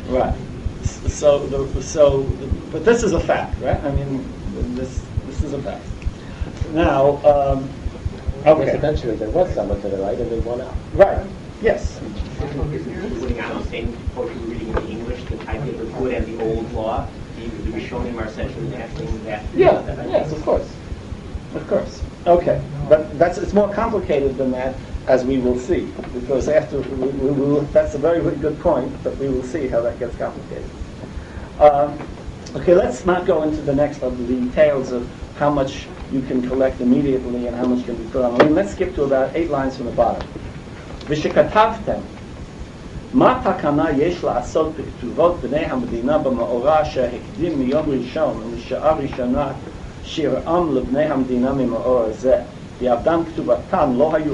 Right. But this is a fact, right? I mean, this is a fact. Now, Yes, eventually there was someone to the right and they won out. right. Yes. Putting out the same quote you were reading in the English, the idea of the good and the old law, the Rishonim are essentially answering that. Yeah. Yes, of course. Of course. Okay, but it's more complicated than that, as we will see, because after we will, that's a very good point, but we will see how that gets complicated. Okay, let's not go into the next of the details of how much you can collect immediately and how much can be put on. Let's skip to about 8 lines from the bottom. ושכתבתם, מה תקנה יש לעשות בכתובות בני המדינה במאורע שהקדים מיום ראשון ומשעה ראשונה שירעם לבני המדינה ממאורע זה, ויעבדם כתובתן לא היו,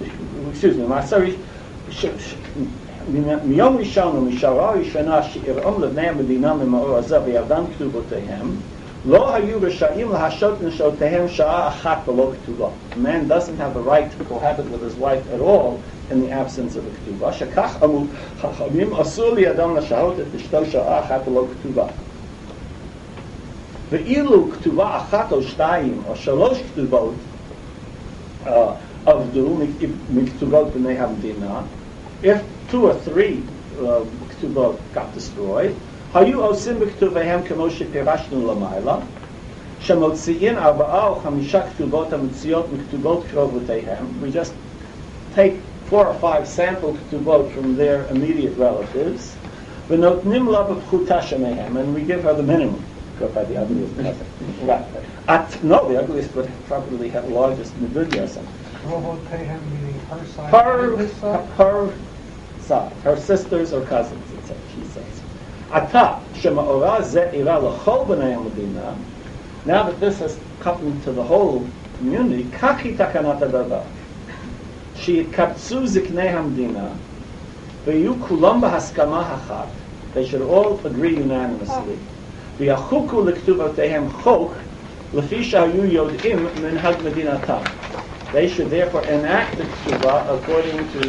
מיום ראשון ומשעה ראשונה שירעם לבני המדינה ממאורע זה ויעבדם כתובותיהם, לא היו רשאים להשעות נשותיהם שעה אחת בלא כתובה. A man doesn't have the right to cohabit with his wife at all in the absence of a כתובה. שכך אמרו חכמים, אסור לידם לשהות את אשתו שעה אחת בלא כתובה. ואילו כתובה אחת או שתיים או 3 כתובות עבדו מכתובות בני המדינה, if 2 or 3 כתובות got destroyed, היו עושים בכתוביהם כמו שפירשנו למעלה, שמוציאים 4 או 5 כתובות המציאות מכתובות קרובותיהם. We just take 4 or 5 sample כתובות from their immediate relatives, ונותנים לה בפחותה שמיהם, and we give her the minimum. Go by the ugliest cousin. Right. No, the ugliest would probably have the largest nvidia or something. Krovoteihem meaning her side. Her side. Her sisters or cousins, she says. Ata shema'ora ze ira l'chol b'nei hamedina. Now that this has come to the whole community, kaki takanat hadavar. Sheyikabtzu ziknei hamedina v'yu kulam b'haskama hachat. They should all agree unanimously. V'yachuku l'ktuvoteihem chok l'fi shahayu yod'im minhag medinatam. They should therefore enact the ketubah according to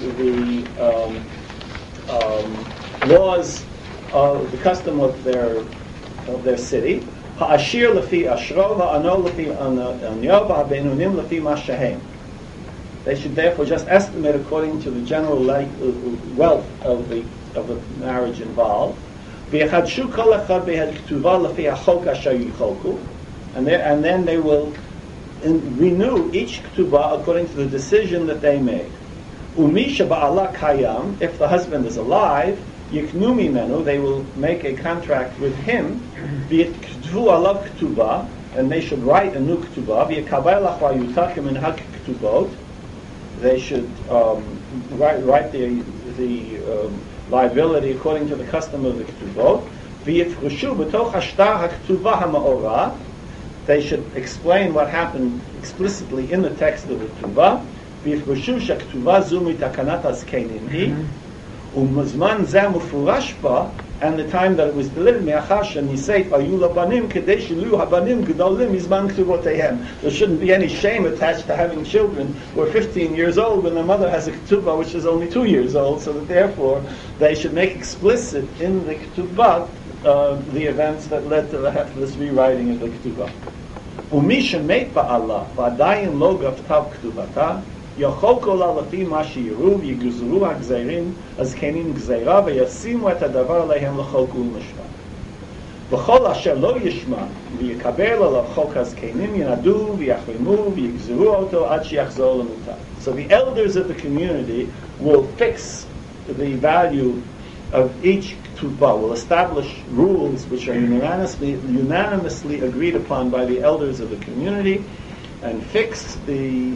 the laws of the custom of their city. Ha'ashir lefi ashro, ha'ano lefi anyo, ha'benunim lefi mashahem. They should therefore just estimate according to the general wealth of the marriage involved. V'yachadshu kol echad behad ketubah lefi hachok asher yicholku, and then they will renew each ketubah according to the decision that they made. Umi sheba'ala kayam, if the husband is alive, Yiknu mimenu, they will make a contract with him, v'yitkvu alav ketubah, and they should write a new ketubah, v'yikabel achva yutakim in hak ketubot, they should write the liability according to the custom of the ketubot, v'yifrushu b'toch hashtar ha-ketubah ha-ma'orah, they should explain what happened explicitly in the text of the ketubah, v'yifrushu sh'a-ketubah zu mitakanat azkenim hi, ומזמן זה מפורש בה, and the time that it was delivered, מאחר שנישאת היו לבנים, כדי שיהיו הבנים גדולים מזמן כתובותיהם. There shouldn't be any shame attached to having children who are 15 years old when the mother has a ketubah which is only 2 years old, so that therefore they should make explicit in the ketubah the events that led to this rewriting of the ketubah. ומי שמת בעלה, ועדיין לא גפתה כתובתה, יכול כל לפי מה שיראו ויגזרו הגזירים הזקנים גזירה וישימו את הדבר עליהם לחוק ולמשפט. וכל אשר לא ישמע ויקבל עליו חוק הזקנים ינדו ויחרימו ויגזרו אותו עד שיחזור למוטב. So the elders of the community will fix the value of each ketubah, will establish rules which are unanimously agreed upon by the elders of the community, and fix the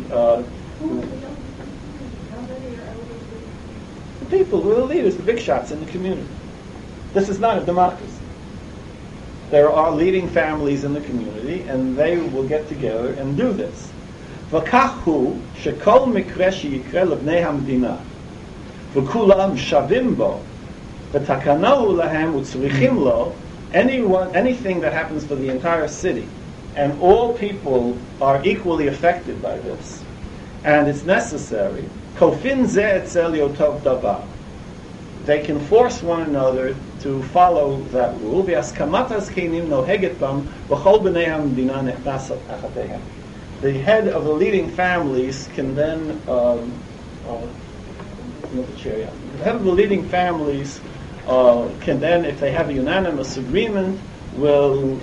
people who are the leaders, the big shots in the community. This is not a democracy. There are leading families in the community, and they will get together and do this. וכך הוא שכל מקרה שיקרה לבני המדינה וכולם שווים בו ותקנאו להם וצריכים לו, anything that happens for the entire city, and all people are equally affected by this, and it's necessary, kofin ze etzel yotov davar. they can force one another to follow that rule. The head of the leading families can then the head of the leading families can then, if they have a unanimous agreement, will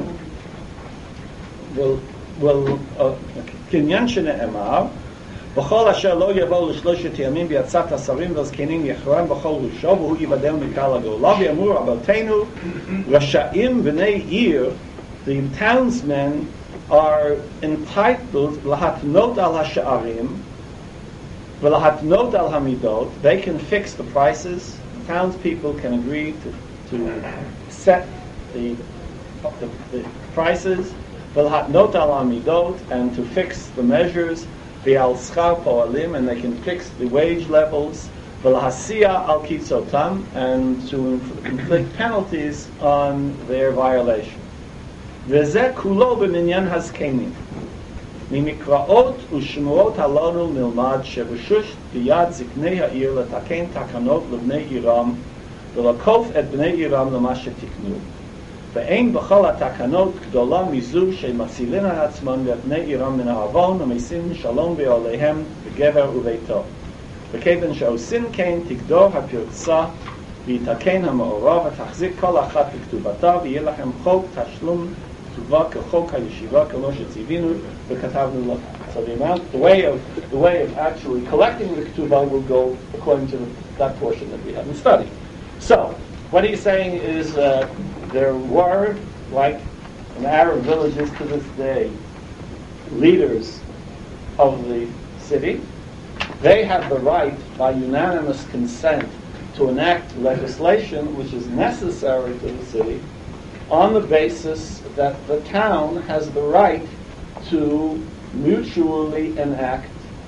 קניין שנאמר בכל אשר לא יבואו לשלושת ימים ביצאת השרים והזקנים יחרם בכל ראשו והוא יבדל מקהל הגאולה ויאמרו רבותינו רשאים בני עיר, the townsmen are entitled להתנות על השערים ולהתנות על המידות. They can fix the prices. Townspeople can agree to set the prices, ולהתנות על המידות, and to fix the measures, ועל שכר פועלים, and they can fix the wage levels, ולהסיע על קיצותם, and to inflict penalties on their violation. וזה כולו במניין הזקנים. ממקראות ושמועות הללו נלמד שרשוש ביד זקני העיר לתקן תקנות לבני עירם ולקוף את בני עירם למה שתקנו. ואין בכל התקנות גדולה מזו שמצילין על עצמם ואת בני עירם מן העוון ומשים שלום בעליהם בגבר וביתו. וכיוון שעושים כן תגדור הפרצה ויתקן המאורע ותחזיק כל אחת בכתובתה ויהיה לכם חוק תשלום כתובה כחוק הישיבה כמו שציווינו וכתבנו לכם. So the way of actually collecting the ketubah will go according to that portion that we haven't studied. So what he's saying is there were, like in Arab villages to this day, leaders of the city. They have the right, by unanimous consent, to enact legislation which is necessary to the city on the basis that the town has the right to mutually enact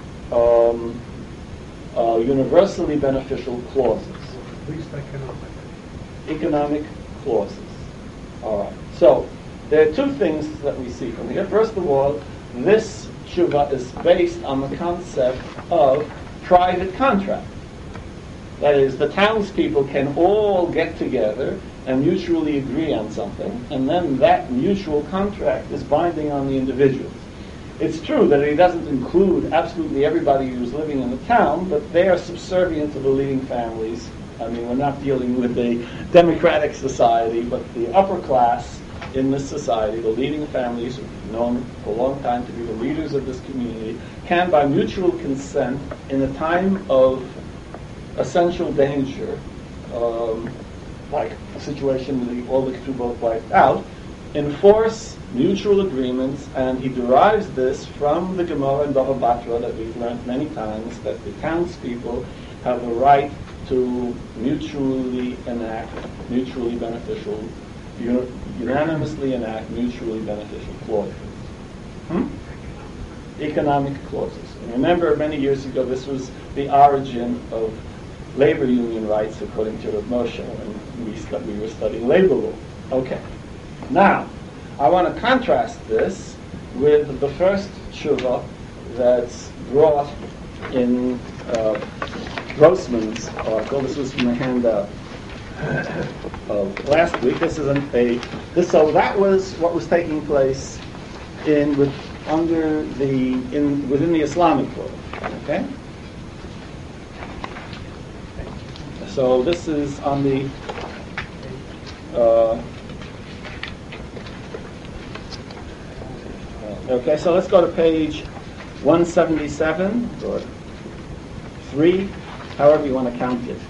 universally beneficial clauses. At least Economic clauses. All right. So there are two things that we see from here. First of all, this tshuva is based on the concept of private contract. That is, the townspeople can all get together and mutually agree on something, and then that mutual contract is binding on the individuals. It's true that it doesn't include absolutely everybody who's living in the town, but they are subservient to the leading families. I mean, we're not dealing with a democratic society, but the upper class in this society, the leading families who've been known for a long time to be the leaders of this community, can, by mutual consent, in a time of essential danger, like a situation where all the ketubot wiped out, enforce mutual agreements, and he derives this from the Gemara in Bava Batra that we've learned many times, that the townspeople have the right to mutually enact mutually beneficial, unanimously enact mutually beneficial clauses. Economic clauses. And remember, many years ago, this was the origin of labor union rights, according to Rav Moshe, when we were studying labor law. Okay. Now, I want to contrast this with the first tshuva that's brought in Grossman's article. This was from the handout of last week. So that was what was taking place within the Islamic world. Okay. So this is on the okay. So let's go to page 177 or 3, however you want to count it.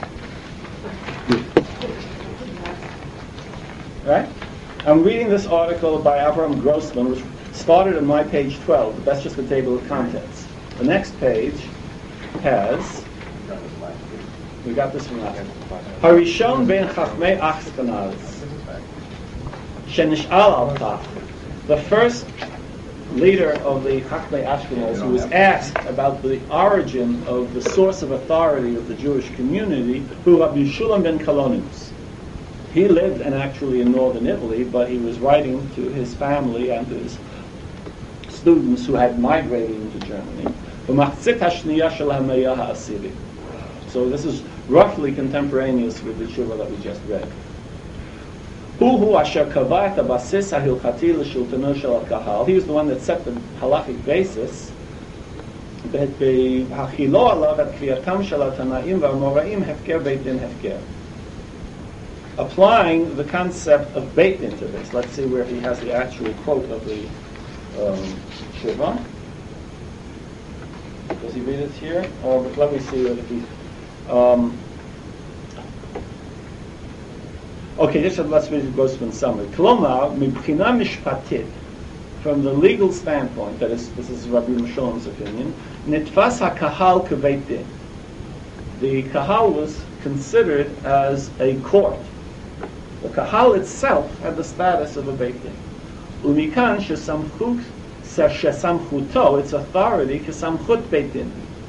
Right? I'm reading this article by Avram Grossman, which started on my page 12, but that's just the table of contents. The next page has, we got this from last time. Harishon ben Chachmei Ashkenaz, Shenish'al al Tach. The first leader of the Chachmei Ashkenaz, who was asked about the origin of the source of authority of the Jewish community, who Rabbi Shulam ben Kalonimus. He lived actually in northern Italy, but he was writing to his family and to his students who had migrated into Germany. So this is roughly contemporaneous with the tshuva that we just read. Hu asher kava et habasis hahilchati l'shultano shel hakahal. He was the one that set the halachic basis. Hachilo alav et kriyatam shel hatanaim v'amoraim hefker beit din hefker. Applying the concept of beit din to this. Let's see where he has the actual quote of the tshuva. Does he read it here? Let me see if he. Okay, let's read it goes from summary. Klomar mibchina mishpatit, from the legal standpoint, that is, this is Rabbi Meshulam's opinion, nitfas hakahal kebeit din. The kahal was considered as a court. The kahal itself had the status of a beit din. Umikan shesamchuto, its authority, kesamchut beit din.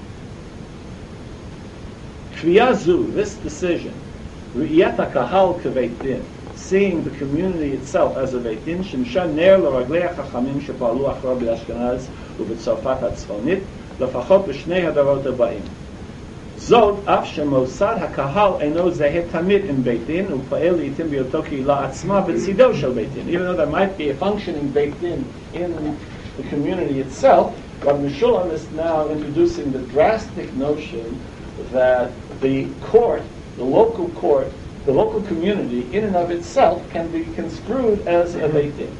Kriyazu, this decision, R'iyat HaKahal k'Beit Din, seeing the community itself as a Beit Din, Shimsha ner l'raglei HaChachamim shepalu achra b'Ashkenaz u'b'Tzarfat hatzfonit, לפחות בשני הדורות הבאים. זאת, אף שמוסד הקהל אינו זהה תמיד עם בית דין, ופועל לעתים בהיותו קהילה עצמה בצידו של בית דין. Even though there might be a functioning beit din in the community itself, Rabbi Meshulam is now introducing the drastic notion that the court, the local community, in and of itself, can be construed as a beit din.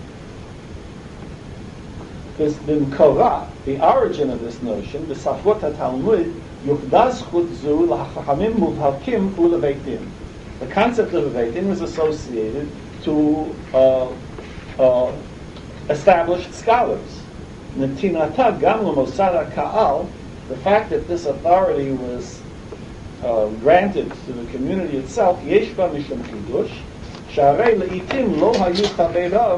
This Korah, the origin of this notion, the Safot HaTalmud, Yuchdas Chut Zu L'Chachamim Muvhakim Hu L'Beit Din. The concept of a beit din was associated to established scholars. Netinata Gam L'Mosad HaKa'al, the fact that this authority was granted to the community itself, Yesh Ba Mishum Chidush, Sharei Le'itim Lo Hayu Chaveirav.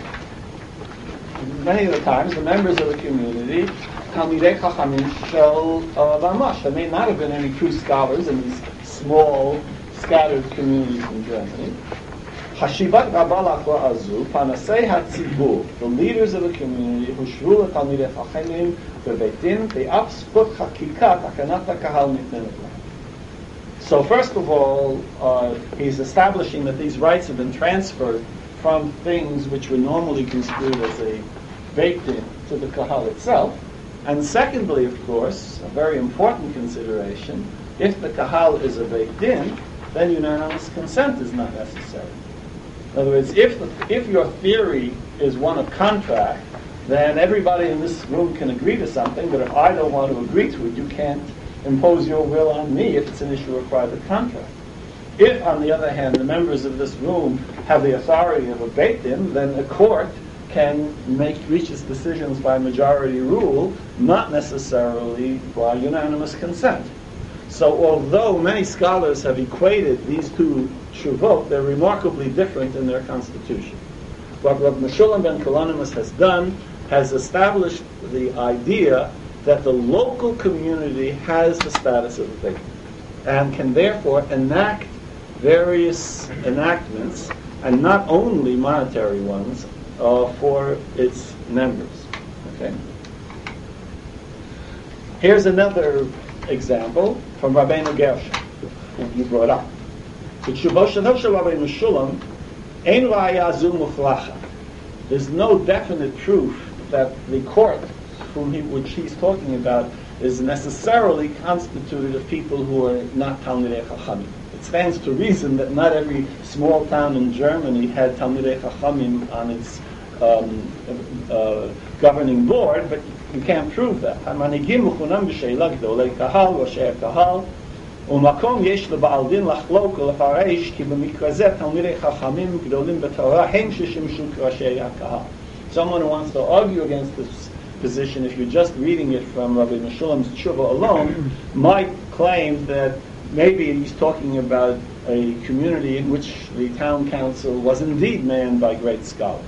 Many of the times, the members of the community, Talmidei Chachamim Shel Vamash, there may not have been any true scholars in these small, scattered communities in Germany. Hashivat Rabbah L'Achra Azu, Panasei HaTzibur, the leaders of the community, Hushvu L'Talmidei Chachamim B'Beit Din, Be'af Zkut Chakikat Akanat HaKahal Nitnenet Lahem. So first of all, he's establishing that these rights have been transferred from things which were normally construed as a beit din to the kahal itself. And secondly, of course, a very important consideration, if the kahal is a beit din, then unanimous consent is not necessary. In other words, if your theory is one of contract, then everybody in this room can agree to something, but if I don't want to agree to it, you can't impose your will on me if it's an issue of private contract. If, on the other hand, the members of this room have the authority of a beit din, then a court can reach its decisions by majority rule, not necessarily by unanimous consent. So although many scholars have equated these two shuvot, they're remarkably different in their constitution. What Rabbi Meshulam ben Kalonymus has done has established the idea that the local community has the status of a beit din and can therefore enact various enactments, and not only monetary ones, for its members. Okay. Here's another example from Rabbeinu Gershon, whom you brought up. There's no definite proof that the court which he's talking about is necessarily constituted of people who are not Talmidei Chachamim. It stands to reason that not every small town in Germany had Talmidei Chachamim on its governing board, but you can't prove that. המנהיגים מכונם בשאלה גדולי קהל, ראשי הקהל, ומקום יש לבעל דין לחלוק ולפרש כי במקרה זה תלמידי חכמים גדולים בתורה הם ששימשו כראשי הקהל. Someone who wants to argue against this position, if you're just reading it from Rabbi Meshulam's tshuva alone, might claim that maybe he's talking about a community in which the town council was indeed manned by great scholars.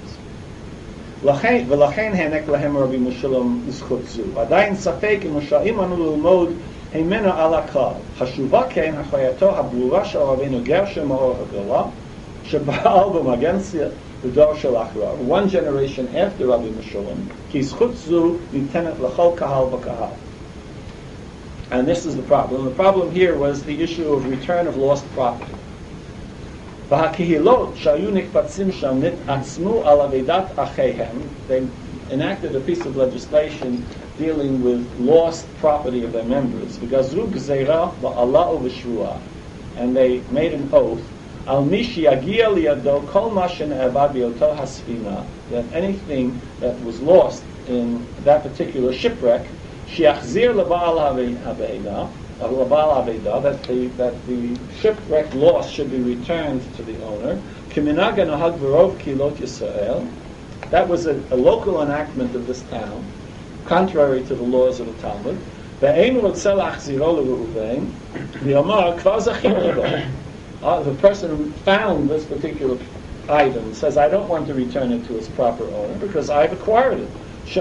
ולכן הענק להם רבי משולם זכות זו. עדיין ספק אם רשאים אנו ללמוד הימנו על הכלל. חשובה כן החייתו הברורה של רבינו גרשם מאור הגדולה, שבעל במגנציה לדור של אחריו, one generation after רבי משולם, כי זכות זו ניתנת לכל קהל וקהל. And this is the problem. The problem here was the issue of return of lost property. והקהילות שהיו נקבצים שם נתעצמו על אבדת אחיהם. They enacted a piece of legislation dealing with lost property of their members. וגזרו גזירה בעלה ובשבועה. And they made an oath על מי שיגיע לידו כל מה שנאבד באותו הספינה, that anything that was lost in that particular shipwreck, שיחזיר לבעל האבדה, that the shipwreck loss should be returned to the owner. כמנהג הנהג ברוב קהילות ישראל. That was a local enactment of this town, contrary to the laws of the Talmud. ואין רוצה להחזירו לראובן, ויאמר כבר זכינו בו. The person who found this particular item says, I don't want to return it to its proper owner because I've acquired it.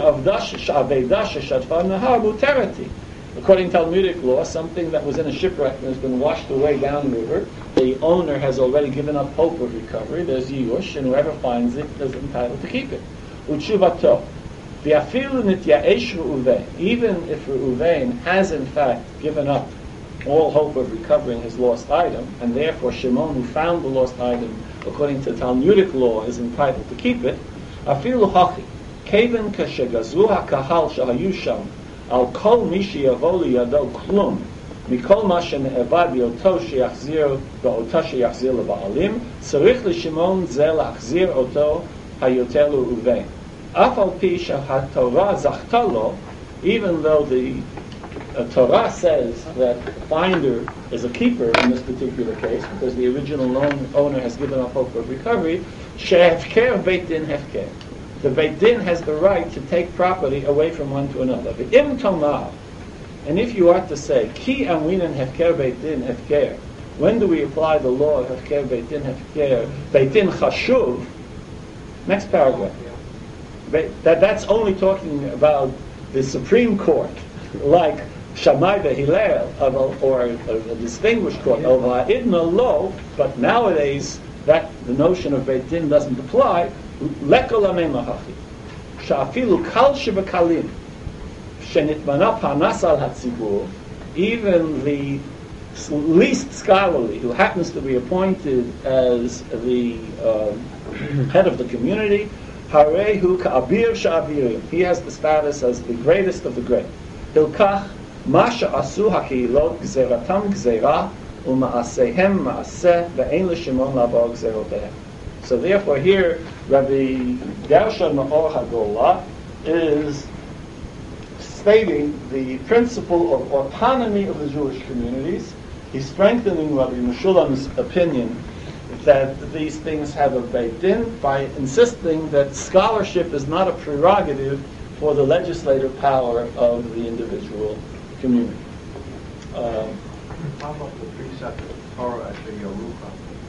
According to Talmudic law, something that was in a shipwreck and has been washed away downriver, the owner has already given up hope of recovery. There's Yush, and whoever finds it is entitled to keep it. Utshuvato. Even if Reuven has in fact given up all hope of recovering his lost item, and therefore Shimon, who found the lost item, according to Talmudic law, is entitled to keep it, afilu hachi, keven kashegazu hakahal shahayu sham, al kol mi sheyavo liyado klum, mikol ma shene'evad yoto sheyachzir v'ota sheyachzir leba'alim, tzarich l'Shimon ze lachzir oto hayoter l'Reuven. Af al pi shehatorah zachta lo, even though the Torah says that the finder is a keeper in this particular case because the original owner has given up hope of recovery. Shehefker Beit Din hefker. The Beit Din has the right to take property away from one to another. V'im tomar. And if you are to say ki amrinan hefker Beit Din hefker, when do we apply the law of hefker Beit Din hefker? Beit Din chashuv. Next paragraph. That's only talking about the Supreme Court, like Shammai Hillel, or a distinguished court of Idna law, but nowadays that the notion of Beit Din doesn't apply. Lekol mahachi, sha'afilu kal shebekalim, shenitmana panas al hatzibur, even the least scholarly who happens to be appointed as the head of the community, harehu ka'abir sha'abirim, he has the status as the greatest of the great. Hilkach Masha asu hakilot gzeratam gzera umaasehem maaseh ve'en l'Shimon labo gzerotehem. So therefore here Rabbi Gershon Nahor Hagolah is stating the principle of autonomy of the Jewish communities. He's strengthening Rabbi Meshulam's opinion that these things have a Beit Din by insisting that scholarship is not a prerogative for the legislative power of the individual community. How about the precept of Torah at the Yerucha?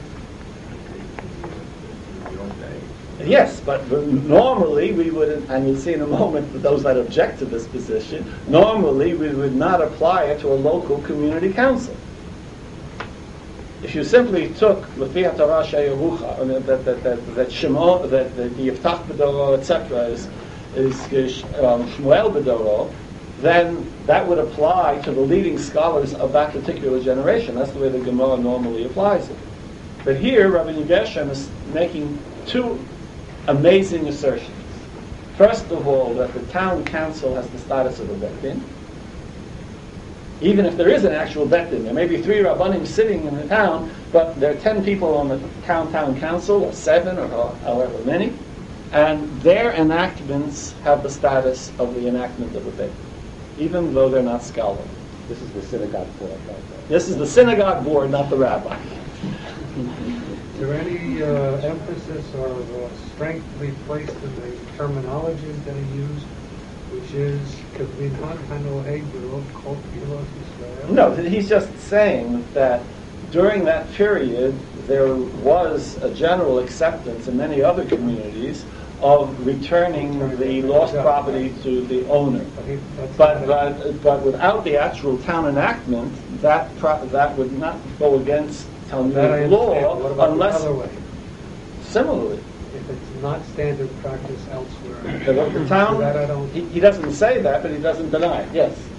You don't say. Yes, but normally we would, and you'll see in a moment for those that object to this position, normally we would not apply it to a local community council. If you simply took Lefi HaTorah She'Yerucha, that Shimon, that the Yiftach B'Doro, etc., is Shmuel B'Doro, then that would apply to the leading scholars of that particular generation. That's the way the Gemara normally applies it. But here, Rabbi Gershon is making two amazing assertions. First of all, that the town council has the status of a Beit Din. Even if there is an actual Beit Din, there may be 3 Rabbanim sitting in the town, but there are 10 people on the town council, or 7, or however many, and their enactments have the status of the enactment of a Beit Din, even though they're not scholarly. This is the synagogue board, right? This is the synagogue board, not the rabbi. Is there any emphasis or strength to be placed in the terminology that he used, which is Kavin Hanoeg B'Rov Kol Kehilot Yisrael? No, he's just saying that during that period there was a general acceptance in many other communities of returning the lost property to the owner. But without the actual town enactment, that would not go against Talmudic law unless. The other way. Similarly, If it's not standard practice elsewhere. the town, That I don't. he doesn't say that, but he doesn't deny it. Yes.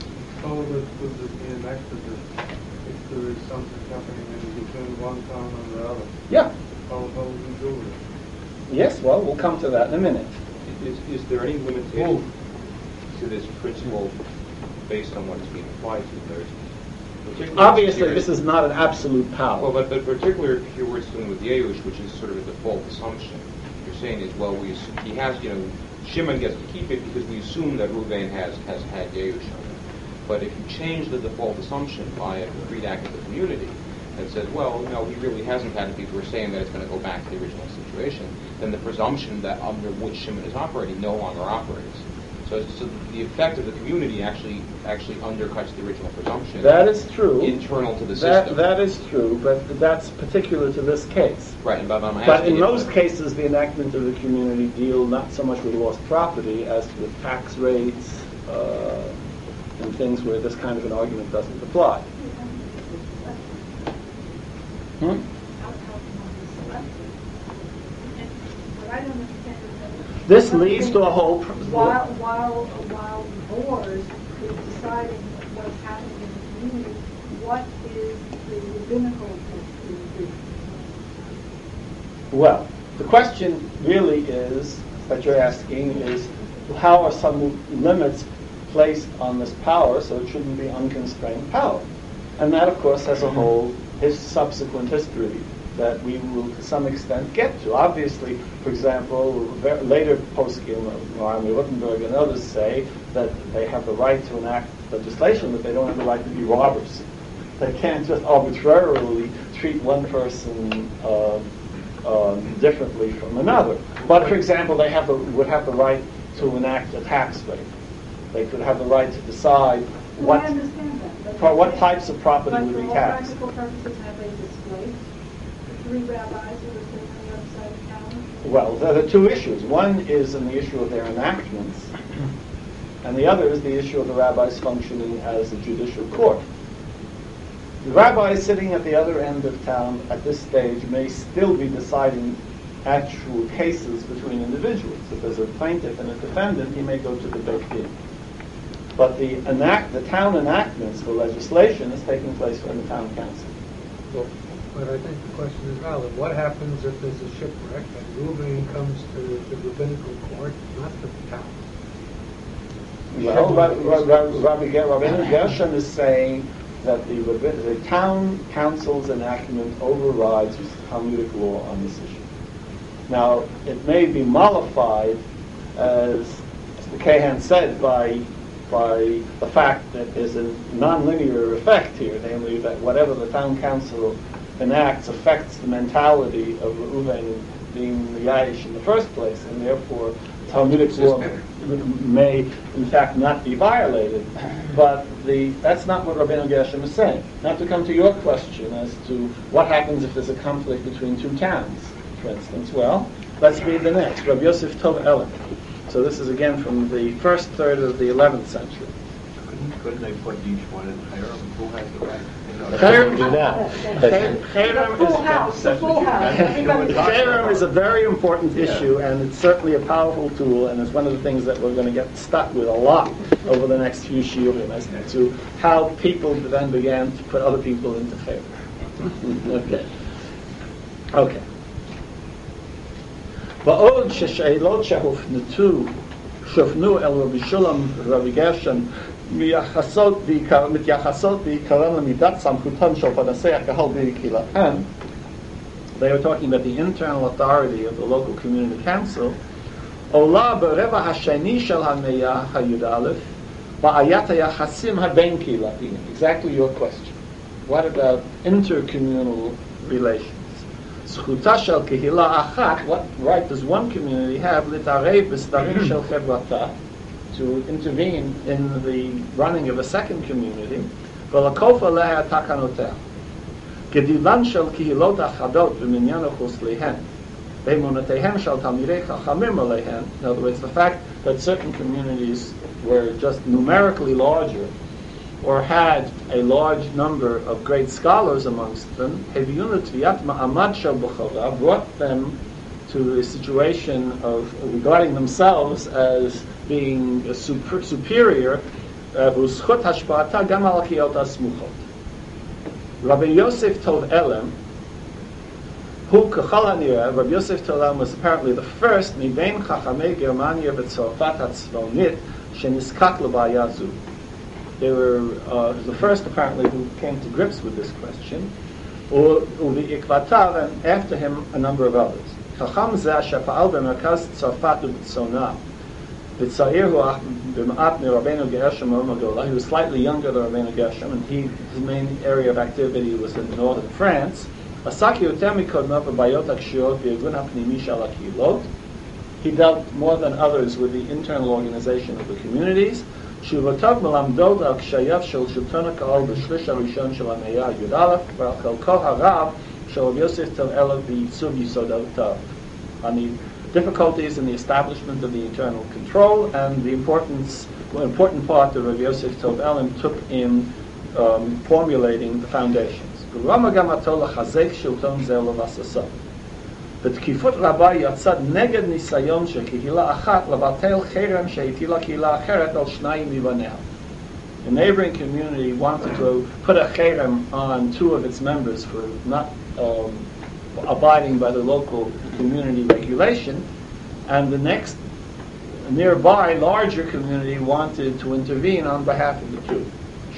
told that would be an exodus if there is something happening between one town and the other. Yeah. How would we do it? Yes, well, we'll come to that in a minute. Is there any limitation to this principle based on what is being applied to? There's particularly Obviously, here- this is not an absolute power. Well, but particularly here we're dealing with Yeush, which is sort of a default assumption. You're saying is, well, he has, Shimon gets to keep it because we assume that Reuven has had Yeush on it. But if you change the default assumption by a concrete act of the community that says, well, no, he really hasn't had it, people are saying that it's going to go back to the original situation, then the presumption that under which Shimon is operating no longer operates. So the effect of the community actually undercuts the original presumption. That is true. Internal to the system. That is true, but that's particular to this case. Right, but I'm But asking in you- most cases, the enactment of the community deal not so much with lost property as with tax rates and things where this kind of an argument doesn't apply. Hmm? This leads to a whole... While the board is deciding what's happening in the community, what is the rabbinical view? Well, the question really is, that you're asking, is how are some limits placed on this power so it shouldn't be unconstrained power? And that, of course, has a whole subsequent history that we will to some extent get to. Obviously, for example, later poskim, Rami Rottenberg and others say that they have the right to enact legislation, but they don't have the right to be robbers. They can't just arbitrarily treat one person differently from another. But, for example, they would have the right to enact a tax rate. They could have the right to decide Well, I understand that. for what types of property But would for be all taxed. practical purposes, have they displaced the three rabbis who were sitting on the other side of town? Well, there are two issues. One is in the issue of their enactments, and the other is the issue of the rabbis functioning as a judicial court. The rabbis sitting at the other end of town at this stage may still be deciding actual cases between individuals. If there's a plaintiff and a defendant, he may go to the Beit Din. But the town enactments for legislation is taking place in the town council. But I think the question is valid. What happens if there's a shipwreck and Reuben comes to the rabbinical court, not to the town? Well, Rabbi Gershon is saying that the town council's enactment overrides Talmudic law on this issue. Now, it may be mollified, as Mr. Kahan said, by the fact that there's a nonlinear effect here, namely that whatever the town council enacts affects the mentality of Reuven being the Ya'ish in the first place, and therefore Talmudic law may, in fact, not be violated. But that's not what Rabbeinu Gershom is saying. Now, to come to your question as to what happens if there's a conflict between two towns, for instance, well, let's read the next. Rabbi Yosef Tov Elik. So this is again from the first third of the 11th century. Couldn't they put each one in Hiram? Who has the right? Hiram do that. The full house, the full house. Everybody- Hiram is a very important issue, and it's certainly a powerful tool, and it's one of the things that we're going to get stuck with a lot over the next few shiurim as to how people then began to put other people into favor. Okay. בעוד ששאלות שהופנו אל רבי שולם ורבי גרשון מתייחסות בעיקרן למידת סמכותן של פרנסי הקהל בקהילתן, they were talking about the internal authority of the local community council, עולה ברבע השני של המאה הי"א בעיית היחסים הבין קהילתיים. Exactly your question. What about intercommunal relations? זכותה של קהילה אחת, what right does one community have להתערב בסדרים של חברתה, to intervene in the running of a second community, ולכוף עליה תקנותיה. גדילן של קהילות אחדות במניין אוכלוסיהן, באמונותיהם של תלמידי חכמים עליהן, in other words, the fact that certain communities were just numerically larger, or had a large number of great scholars amongst them, brought them to a situation of regarding themselves as being superior והוא זכות השפעתה גם על הקהילות הסמוכות. Rabbi Yosef Tov Elem, who ככל הנראה, Rabbi Yosef Tov Elem was apparently the first מבין חכמי גרמניה וצרפת הצפונית שנזקק לבעיה זו. They were the first apparently who came to grips with this question, ובעקבותיו and after him a number of others. חכם זה אשר פעל במרכז צרפת ובצפונה, וצעיר הוא במעט מרבנו גרשם ומגולה. He was slightly younger than Rabbeinu Gershom, and his main area of activity was in northern France. עסק יותר מקודמיו בבעיות הקשורות בארגון הפנימי של הקהילות. He dealt more than others with the internal organization of the communities. תשובותיו מלמדות על קשייו של שלטון הקהל בשליש הראשון של המאה ה-י"א ועל חלקו הרב של רבי יוסף טוב אלם בעיצוב יסודותיו. On the difficulties in the establishment of the internal control and the important part that Rabbi Yosef Tov Elem took in formulating the foundations. ורמה גם עתו לחזק שלטון זה ולבססו. בתקיפות רבה יצא נגד ניסיון של קהילה אחת לבטל חרם שהטילה קהילה אחרת על שניים מבניה. A neighboring community wanted to put a cherem on two of its members for not abiding by the local community regulation, and the next nearby larger community wanted to intervene on behalf of the two.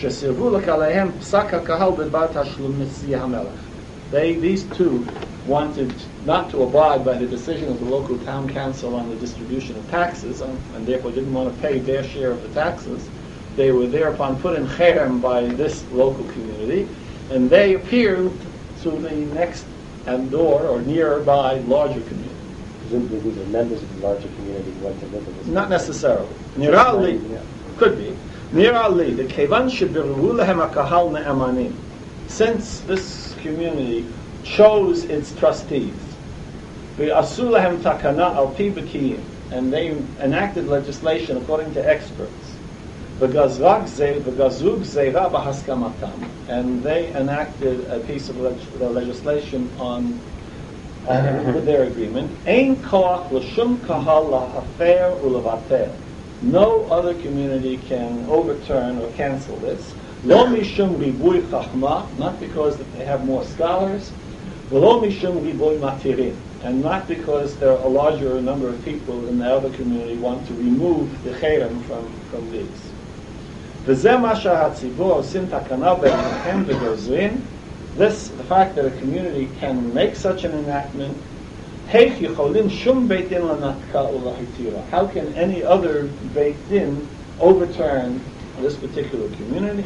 These two wanted not to abide by the decision of the local town council on the distribution of taxes, and therefore didn't want to pay their share of the taxes. They were thereupon put in cherem by this local community, and they appeared to the next and door or nearby larger community. Presumably these are members of the larger community who want to live in this. Not necessarily. Nirali could be. Nirali, the kevan shebiru lehem hakahal ne'amanim. Since this community chose its trustees, ve'asu lehem takana al pi b'kiyim, and they enacted legislation according to experts. V'gazug zeira b'haskamatam, and they enacted a piece of legislation on with their agreement. Ein koach l'shum kahal lahafer u'levater. No other community can overturn or cancel this. Lo mishum ribui chachma, not because that they have more scholars. V'lo mishum ribui matirin, and not because there are a larger number of people in the other community want to remove the cherem from these. V'zeh ma she'hatzibur osim takana be'inachem v'gozrin. This, the fact that a community can make such an enactment, how can any other Beit Din overturn this particular community?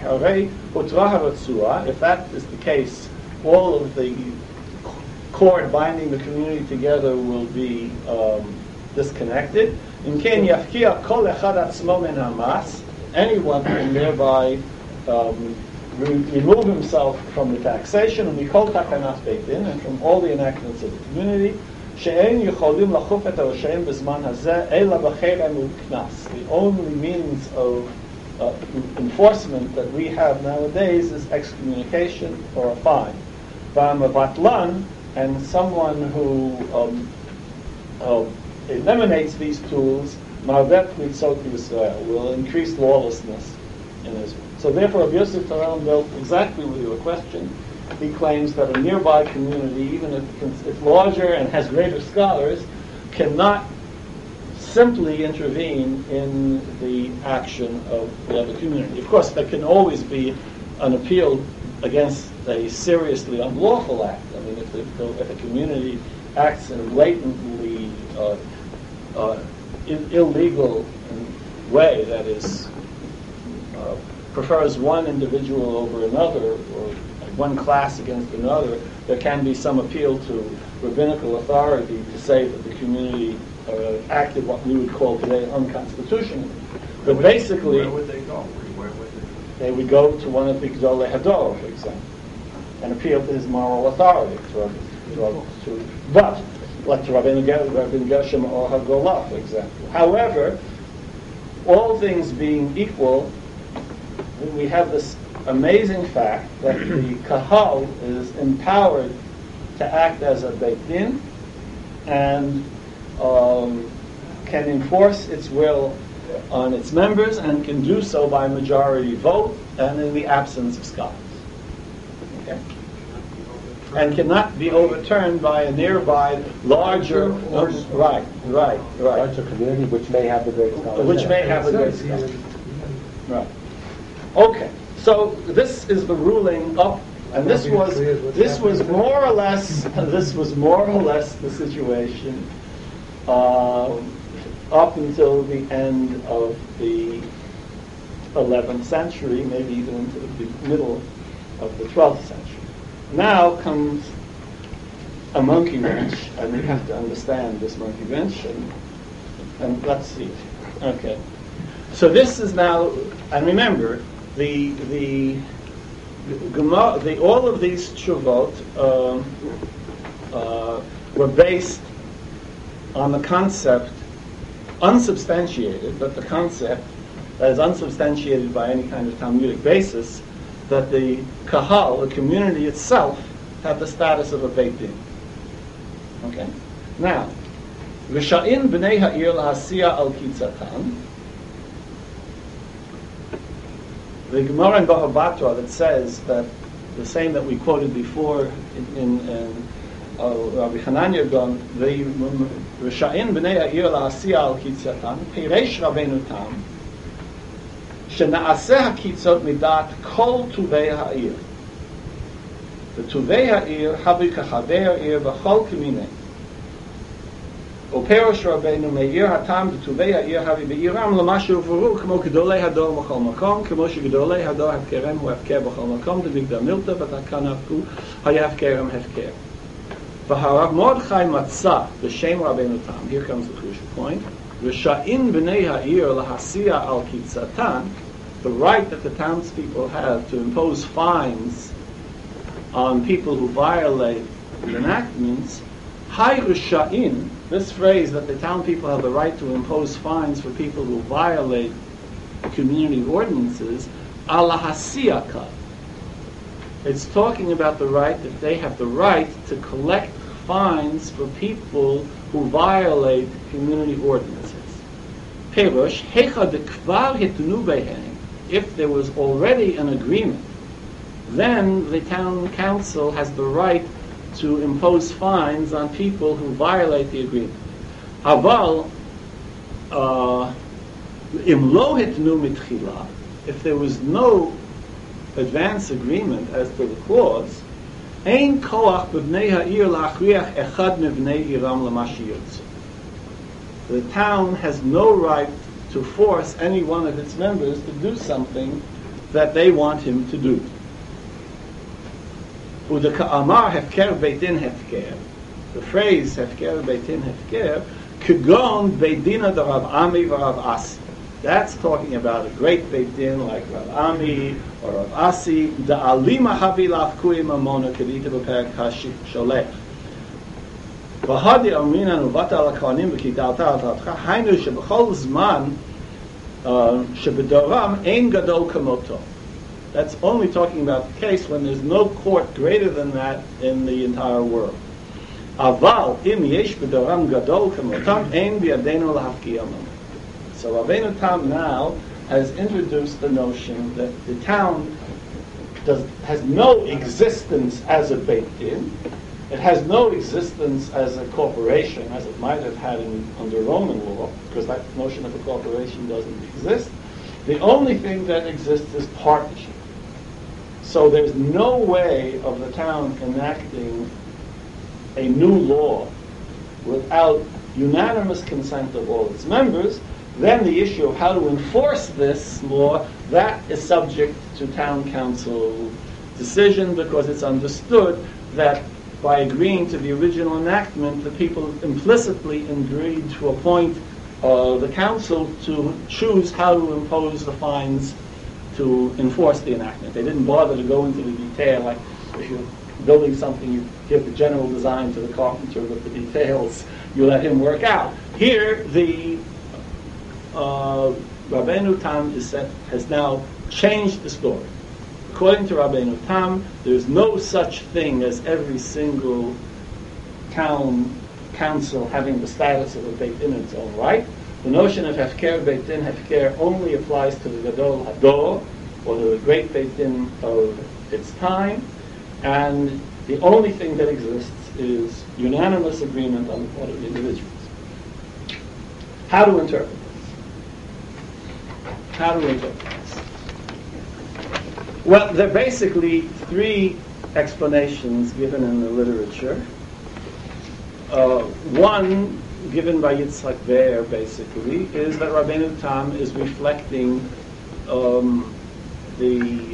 If that is the case, all of the cord binding the community together will be disconnected. Anyone can thereby remove himself from the taxation and Mikol Takanat Beit Din, and from all the enactments of the community. The only means of enforcement that we have nowadays is excommunication or a fine. And someone who eliminates these tools will increase lawlessness in Israel. So therefore, Rabbi Yosef Tov Elem dealt exactly with your question. He claims that a nearby community, even if it's larger and has greater scholars, cannot simply intervene in the action of the other community. Of course, there can always be an appeal against a seriously unlawful act. I mean, if a community acts in a blatantly illegal way, that is, prefers one individual over another, or one class against another, there can be some appeal to rabbinical authority to say that the community acted what we would call today unconstitutionally. But basically, where would they go? They would go to one of the Gdolei Hador, for example, and appeal to his moral authority. But, like to Rabbeinu Gershom or Hagolah, for example. However, all things being equal, we have this amazing fact that the Kahal is empowered to act as a Beit Din and can enforce its will on its members and can do so by majority vote and in the absence of scholars. Okay? And cannot be overturned by a nearby larger, right. Larger community which may have the great scholars. Which may have a great scholars. Right. Okay. So this is the ruling up, and this was more or less the situation up until the end of the 11th century, maybe even into the middle of the 12th century. Now comes a monkey wrench, and we have to understand this monkey wrench, and let's see. Okay. So this is now, and remember, all of these tshuvot were based on the concept, unsubstantiated, but the concept that is unsubstantiated by any kind of Talmudic basis, that the kahal, the community itself, have the status of a Beit Din. Okay? Now, Risha'in b'nei ha'ir lahasiya al kitzatan. The Gemara in Bava Batra that says that the same that we quoted before in Rabbi Hananya Gon, the Risha'in b'nei ha'ir lahasiya al kitzatan, Piresh Rabbeinu Tam, שנעשה הקיצות מדעת כל טובי העיר. וטובי העיר הבי כחבי העיר בכל כמיני. ופירוש רבנו מאיר הטעם בטובי העיר הבי בעירם למה שהוברו כמו גדולי הדור בכל מקום, כמו שגדולי הדור הפקרם הוא הפקר בכל מקום, דמגדל מילתא ותקן הפקו היה הפקרם הפקר. והרב מרדכי מצא בשם רבנו תם, here comes the crucial point, Risha'in b'nei ha'ir lahasiya al kitzatan, the right that the townspeople have to impose fines on people who violate the enactments. Hai Risha'in, this phrase that the town people have the right to impose fines for people who violate community ordinances, al lahasiyaka. It's talking about the right that they have the right to collect fines for people who violate community ordinances. Perush, hecha dekvar hitnu behem. If there was already an agreement, then the town council has the right to impose fines on people who violate the agreement. Aval, im lo hitnu mitchila, if there was no advance agreement as to the clause, ein koach b'bnei ha'ir la'achriach echad mivnei iram lama sheyotzu. The town has no right to force any one of its members to do something that they want him to do. Udeka'amar hefker beitin hefker. The phrase hefker beitin hefker, kegon beidina de Rav Ami v'Rav Asi. That's talking about a great Beit Din like Rav Ami or Rav Asi. Da'alima havi la'afkuim amona kedita b'perek ha'sholech. V'hadi amrina nuvata al-kahanim v'kidalta al-tatcha hainu sheb'chol zman shebedoram ein gadol kamoto. That's only talking about the case when there's no court greater than that in the entire world. Aval im yesh bedoram gadol kamotam ein bi'adenu lahafkiyamam. So Rabbeinu Tam now has introduced the notion that the town has no existence as a Beit Din. It has no existence as a corporation, as it might have had under Roman law, because that notion of a corporation doesn't exist. The only thing that exists is partnership. So there's no way of the town enacting a new law without unanimous consent of all its members. Then the issue of how to enforce this law, that is subject to town council decision, because it's understood that by agreeing to the original enactment, the people implicitly agreed to appoint the council to choose how to impose the fines to enforce the enactment. They didn't bother to go into the detail, like if you're building something, you give the general design to the carpenter, but the details you let him work out. Here, the Rabbeinu Tam has now changed the story. According to Rabbeinu Tam, there's no such thing as every single town council having the status of a Beit Din in its own right. The notion of Hefker Beit Din Hefker only applies to the Gadol Hador, or the great Beit Din of its time, and the only thing that exists is unanimous agreement on the part of the individuals. How to interpret this? How to interpret this? Well, there are basically three explanations given in the literature. One, given by Yitzhak Be'er, basically, is that Rabbeinu Tam is reflecting the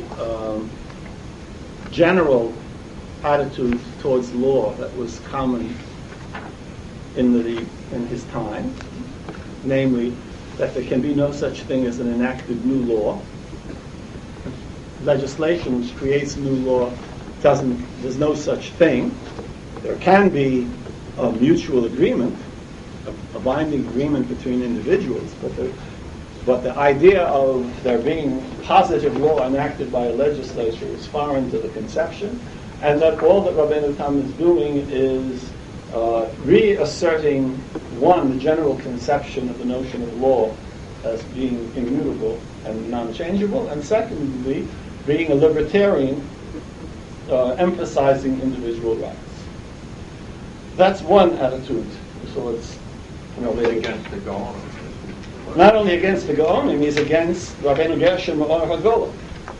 general attitude towards law that was common in his time, namely that there can be no such thing as an enacted new law. Legislation which creates new law there's no such thing. There can be a mutual agreement, a binding agreement between individuals, but the idea of there being positive law enacted by a legislature is foreign to the conception, and that all that Rabbeinu Tam is doing is reasserting, one, the general conception of the notion of law as being immutable and non-changeable, and secondly, being a libertarian, emphasizing individual rights. That's one attitude. So it's against the Gaon. not only against the Gaonim, he's against Rabbeinu Gershom Me'or HaGola.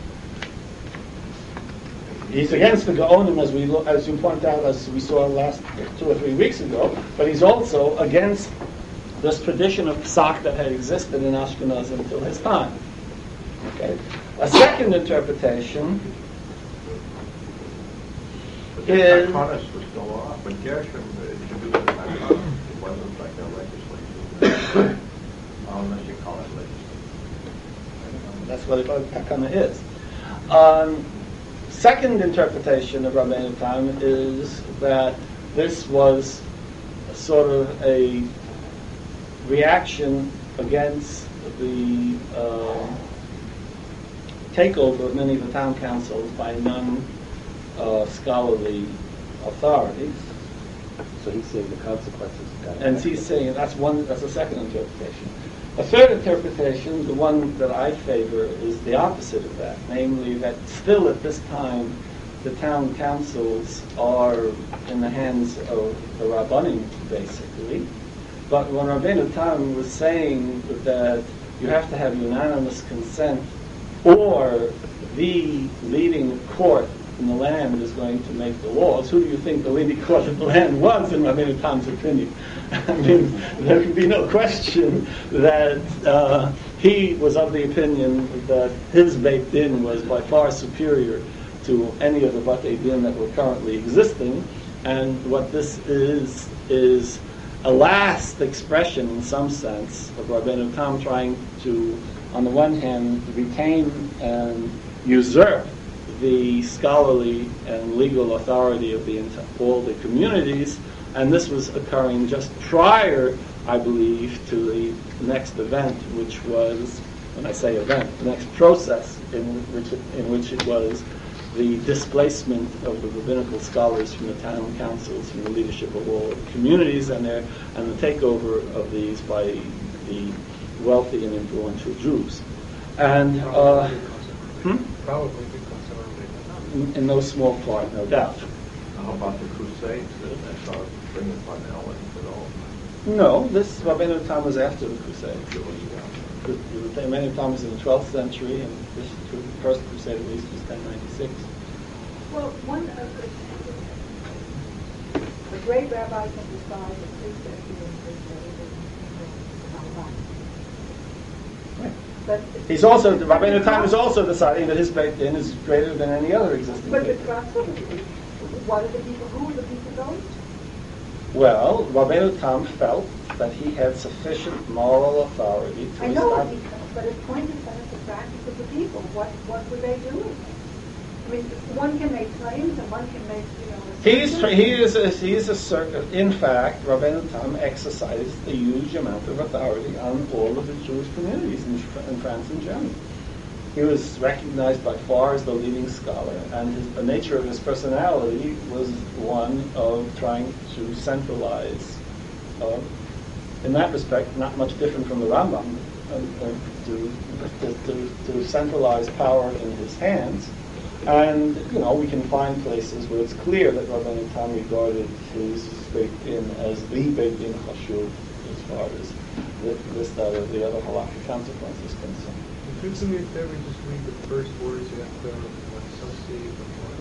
He's against the Gaonim, as you point out, as we saw last 2 or 3 weeks ago, but he's also against this tradition of Psak that had existed in Ashkenaz until his time. Okay. A second interpretation is... Takonis was still off, but Gershom introduced the Takonis. It wasn't like a legislation. Unless you call it legislation. That's what Takana is. Second interpretation of Rabbeinu Tam is that this was sort of a reaction against the takeover of many of the town councils by non-scholarly authorities. So he's seeing the consequences of that. And he's saying that's a second interpretation. A third interpretation, the one that I favor, is the opposite of that, namely that still at this time the town councils are in the hands of the Rabbanim, basically. But when Rabbeinu Tam was saying that you have to have unanimous consent, or the leading court in the land is going to make the laws, who do you think the leading court of the land was in Rabbeinu Tam's opinion? I mean, there can be no question that he was of the opinion that his Beit Din was by far superior to any of the Batei Din that were currently existing, and what this is a last expression, in some sense, of Rabbeinu Tam trying to, on the one hand, retain and usurp the scholarly and legal authority of all the communities, and this was occurring just prior, I believe, to the next event, which was, when I say event, the next process in which it was the displacement of the rabbinical scholars from the town councils, from the leadership of all the communities, and the takeover of these by the wealthy and influential Jews. And Probably because of our in no small part, no doubt. How about the Crusades? That's our bringing Parnell into it all. No, this Rabbeinu Tam was after the Crusades. Rabbeinu Tam was in the 12th century, and this first crusade at least was 1096. Well, the great rabbis can decide that his Beit Din is better than But He's also, Rabbeinu Tam is also deciding that his Beit Din is greater than any other existing But the Beit Din. crossover, what are the people, who are the people going to? Well, Rabbeinu Tam felt that he had sufficient moral authority to I know what establish. he felt, but his point is that it's the practice of the people. What were they doing? I mean, one can make claims and one can make, In fact, Rabbeinu Tam exercised a huge amount of authority on all of the Jewish communities in France and Germany. He was recognized by far as the leading scholar, and the nature of his personality was one of trying to centralize in that respect, not much different from the Rambam, to centralize power in his hands. And, we can find places where it's clear that Rabbeinu Tam regarded his Beit Din as the Beit Din Chashuv as far as this, that, or the other halakhic consequences concerned. Could you do me a favor, just read the first words after Sasi,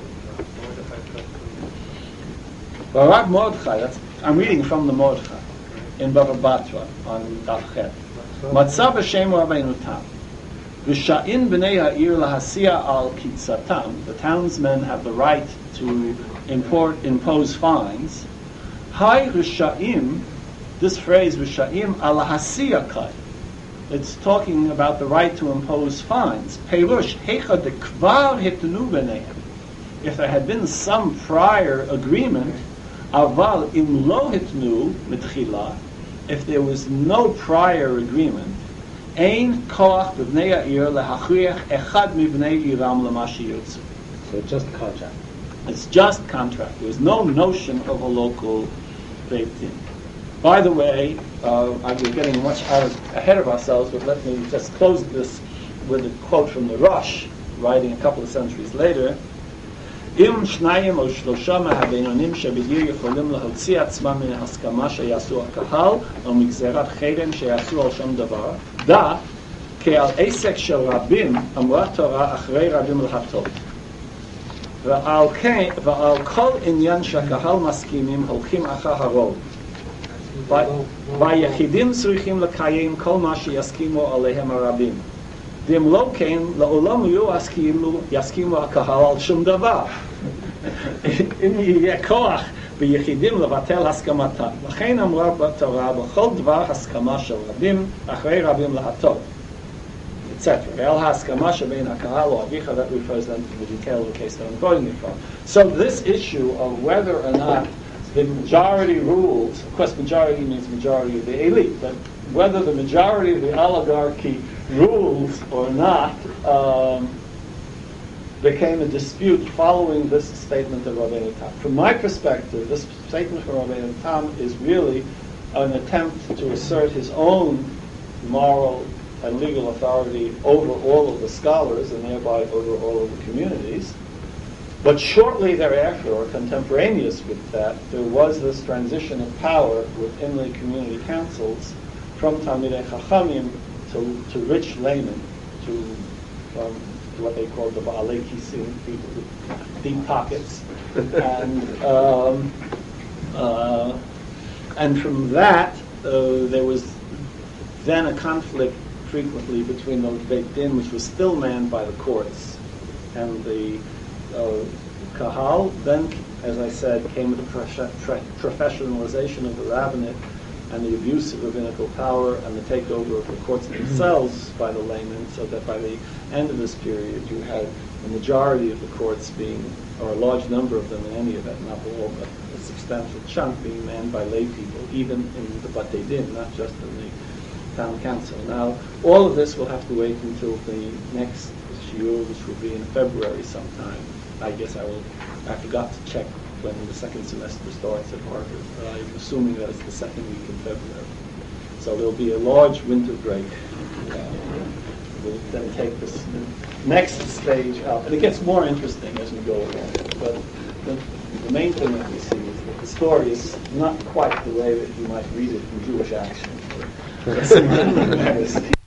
Barak Mordechai, I'm reading from the Mordechai in Bava Batra on Daf Chet. Matzav Hashem Rabbeinu Tam. V'sha'in b'nei ha'ir lahasiya al kitzatam. The townsmen have the right to impose fines. Hai Risha'im, this phrase Risha'im al hasiya kai. It's talking about the right to impose fines. Perush hecha dekvar hitnu b'neihem. If there had been some prior agreement, aval im lo hitnu mitchila, if there was no prior agreement, ein koach b'bnei ha'ir lehachriach echad mibnei iram l'mashi yotzu. So just contract. It's just contract. There's no notion of a local Beit Din. By the way, we're getting much ahead of ourselves, but let me just close this with a quote from the Rosh, writing a couple of centuries later. Im shnayim o shlosha מהבינונים שבעיר יכולים להוציא עצמם מן ההסכמה שיעשו הקהל או מגזרת חרם שיעשו על שום דבר, דע כי על עסק של רבים אמרה תורה אחרי רבים להטות. ועל כל עניין שהקהל מסכימים הולכים אחר הרוב. והיחידים צריכים לקיים כל מה שיסכימו עליהם הרבים. ואם לא כן, לעולם יסכימו הקהל על שום דבר. אם יהיה כוח ביחידים לבטל הסכמתם. לכן אמרה בתורה, בכל דבר הסכמה של רבים, אחרי רבים להטות, etc. ועל ההסכמה שבין הקהל או אביך, that refers then to the detail of the case that I'm quoting from. So this issue of whether or not the majority rules, of course majority means majority of the elite, but whether the majority of the oligarchy rules or not became a dispute following this statement of Rabbeinu Tam. From my perspective, this statement from Rabbeinu Tam is really an attempt to assert his own moral and legal authority over all of the scholars and thereby over all of the communities. But shortly thereafter, or contemporaneous with that, there was this transition of power within the community councils from Talmidei Chachamim to rich laymen, from what they called the Baalei Kisim, people with deep pockets, and from that there was then a conflict frequently between the Beit Din, which was still manned by the courts, and the Kahal. Then, as I said, came the professionalization of the rabbinate and the abuse of rabbinical power and the takeover of the courts themselves by the laymen, so that by the end of this period you had the majority of the courts being, or a large number of them in any event, not all, but a substantial chunk being manned by lay people, even in the Batei Din, not just in the town council. Now, all of this will have to wait until the next shiur, which will be in February sometime. I guess I forgot to check when the second semester starts at Harvard, but I'm assuming that it's the second week in February. So there'll be a large winter break. We'll then take this next stage up. And it gets more interesting as we go along. But the main thing that we see is that the story is not quite the way that you might read it in Jewish Action.